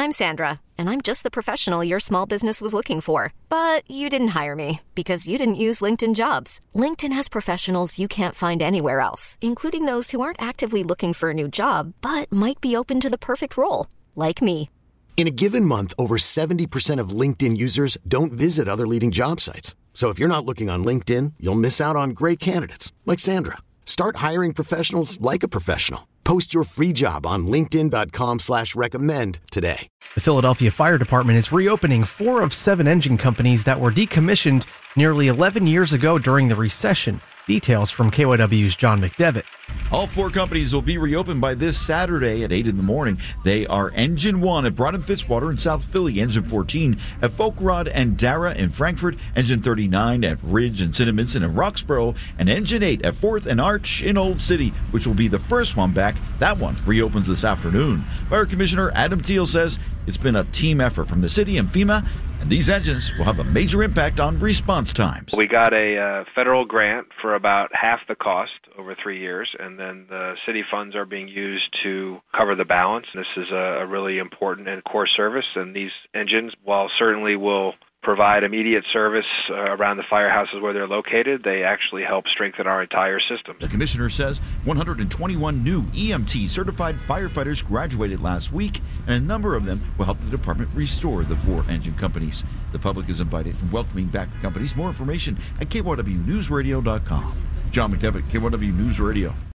I'm Sandra, and I'm just the professional your small business was looking for. But you didn't hire me because you didn't use LinkedIn Jobs. LinkedIn has professionals you can't find anywhere else, including those who aren't actively looking for a new job, but might be open to the perfect role, like me. In a given month, over 70% of LinkedIn users don't visit other leading job sites. So if you're not looking on LinkedIn, you'll miss out on great candidates like Sandra. Start hiring professionals like a professional. Post your free job on linkedin.com/recommend today. The Philadelphia Fire Department is reopening 4 of 7 engine companies that were decommissioned nearly 11 years ago during the recession. Details from KYW's John McDevitt. All 4 companies will be reopened by this Saturday at 8 in the morning. They are Engine 1 at Broad and Fitzwater in South Philly, Engine 14 at Folkrod and Dara in Frankfort, Engine 39 at Ridge and Cinnaminson in Roxborough, and Engine 8 at 4th and Arch in Old City, which will be the first one back. That one reopens this afternoon. Fire Commissioner Adam Thiel says it's been a team effort from the city and FEMA, and these engines will have a major impact on response times. We got a federal grant for about half the cost over 3 years, and then the city funds are being used to cover the balance. This is a really important and core service, and these engines, while certainly will provide immediate service around the firehouses where they're located, they actually help strengthen our entire system. The commissioner says 121 new EMT-certified firefighters graduated last week, and a number of them will help the department restore the 4 engine companies. The public is invited and welcoming back the companies. More information at KYWNewsRadio.com. John McDevitt, KYW News Radio.